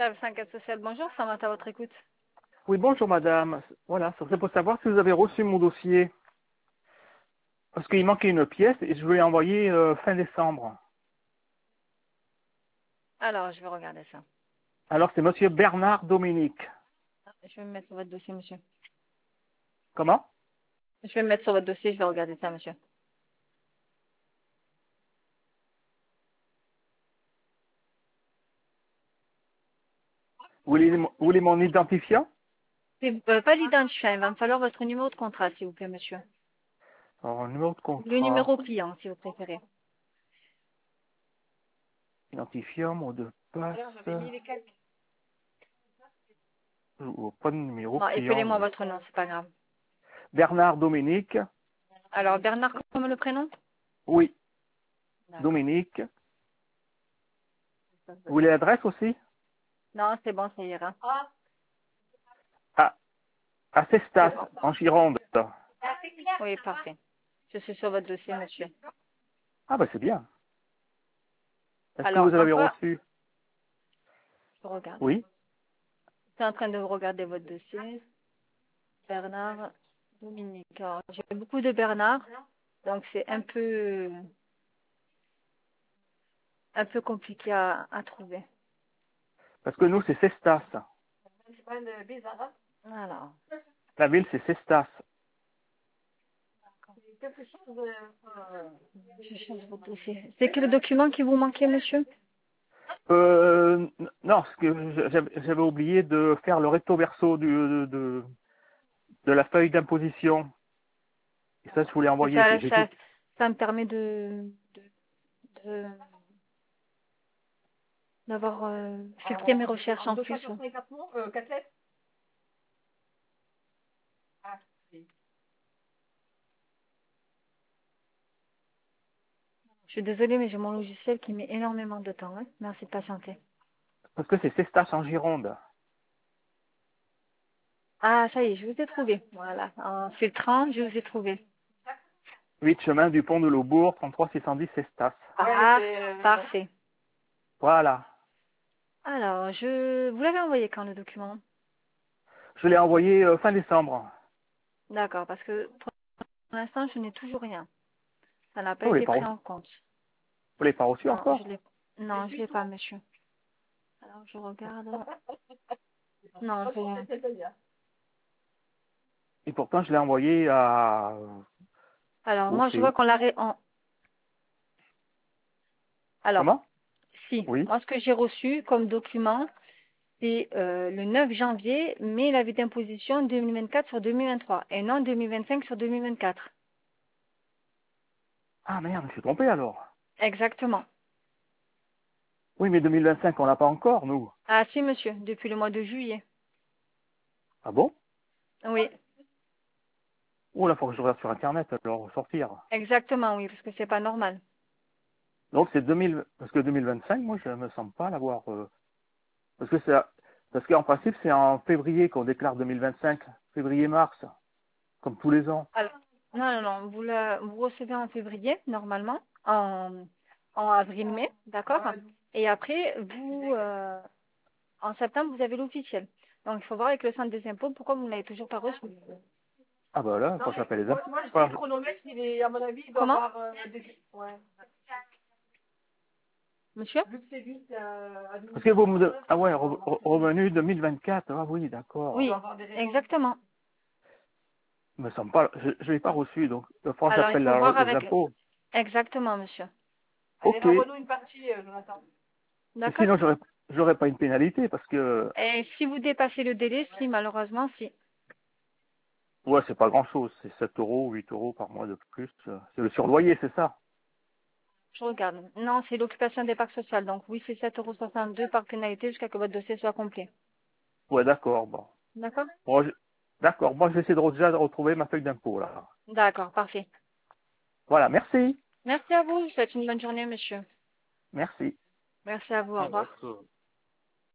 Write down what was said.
social, 5 social, bonjour, ça va à votre écoute. Oui, bonjour madame. Voilà, ça serait pour savoir si vous avez reçu mon dossier. Parce qu'il manquait une pièce et je voulais envoyer fin décembre. Alors, je vais regarder ça. Alors c'est monsieur Bernard Dominique. Je vais me mettre sur votre dossier, monsieur. Comment? Je vais me mettre sur votre dossier, je vais regarder ça, monsieur. Vous voulez mon identifiant? C'est pas l'identifiant, il va me falloir votre numéro de contrat, s'il vous plaît, monsieur. Alors, numéro de Le contrat, numéro client, si vous préférez. identifiant, mot de passe. Alors, j'avais mis les calques. Je vois pas de numéro Bon, client. épelez-moi votre nom, c'est pas grave. Bernard Dominique. Alors, Bernard, comment le prénom? Oui, D'accord. Dominique. Vous voulez l'adresse aussi? Non, c'est bon, ça ira. Ah, à Cestas, en Gironde. Oui, parfait. Je suis sur votre dossier, monsieur. Ah bah c'est bien. Est-ce que Alors, vous en avez quoi? reçu? Je regarde. Oui. Je suis en train de regarder votre dossier. Bernard Dominique. Alors, j'ai beaucoup de Bernard, donc c'est un peu compliqué à trouver. Parce que nous c'est Cestas. Alors, La ville c'est Cestas. je cherche votre dossier. C'est quel document qui vous manquait, monsieur? Non, parce que j'avais oublié de faire le recto verso de la feuille d'imposition. Et ça, je voulais Et envoyer. ça, J'ai tout. ça, ça me permet de- d'avoir filtré mes recherches en plus. Je suis désolée, mais j'ai mon logiciel qui met énormément de temps. Hein. Merci de patienter. Parce que c'est Cestas en Gironde. Ah, ça y est, je vous ai trouvé. Voilà. En filtrant, je vous ai trouvé. 8 chemin du pont de l'Aubourg, 33 610 Cestas. Ah, parfait. Voilà. Alors, vous l'avez envoyé quand le document? Je l'ai envoyé fin décembre. D'accord, parce que pour l'instant, je n'ai toujours rien. Ça n'a pas Vous l'avez été pas pris reçu, en compte. vous l'avez pas reçu Non, encore? non, je l'ai pas, monsieur. Alors, je regarde. Non, j'ai rien. Et pourtant, je l'ai envoyé à... Alors, Oh, moi, je c'est vois où? qu'on l'a Alors, Comment? si, Oui. moi, ce que j'ai reçu comme document, c'est le 9 janvier, mais l'avis d'imposition 2024 sur 2023 et non 2025 sur 2024. Ah merde, je suis trompé alors. Exactement. Oui, mais 2025, on l'a pas encore, nous. Ah, si, monsieur, depuis le mois de juillet. Ah bon? Oui, Oh là, faut que je regarde sur Internet, alors, sortir. exactement, oui, parce que c'est pas normal. Donc c'est 2000, parce que 2025, moi je me sens pas l'avoir, parce que parce qu'en principe c'est en février qu'on déclare 2025, février-mars, comme tous les ans. Alors, non, non, non, vous recevez en février, normalement, en avril-mai, d'accord? Et après, en septembre, vous avez l'officiel. Donc, il faut voir avec le centre des impôts pourquoi vous ne l'avez toujours pas reçu. Ah bah là, quand j'appelle les Moi, je dis impôts. le chronomètre, il est, à mon avis, il doit Comment avoir ouais. Monsieur? Vu que c'est vite à Parce que vous me, 2019, ah ouais, il doit avoir revenu 2024, ah oui, d'accord. Oui, exactement. Je me sens pas, je l'ai pas reçu, donc il faut que Alors, il j'appelle faut voir les avec... impôts. Exactement, monsieur. Allez, Ok. renvoie-nous une partie, Jonathan. Et D'accord? sinon j'aurais pas une pénalité parce que, Et si vous dépassez le délai, si, malheureusement, si. ouais, c'est pas grand chose, c'est 7 euros, 8 euros par mois de plus. C'est le surloyer, c'est ça? Je regarde. Non, c'est l'occupation des parcs sociaux. Donc, oui, c'est 7,62 € par pénalité jusqu'à que votre dossier soit complet. Ouais, d'accord, bon. D'accord? Bon, d'accord, moi je vais essayer déjà de retrouver ma feuille d'impôt là. D'accord, parfait. Voilà, merci. Merci à vous. Je vous souhaite une bonne journée, monsieur. Merci. Merci à vous. Au revoir.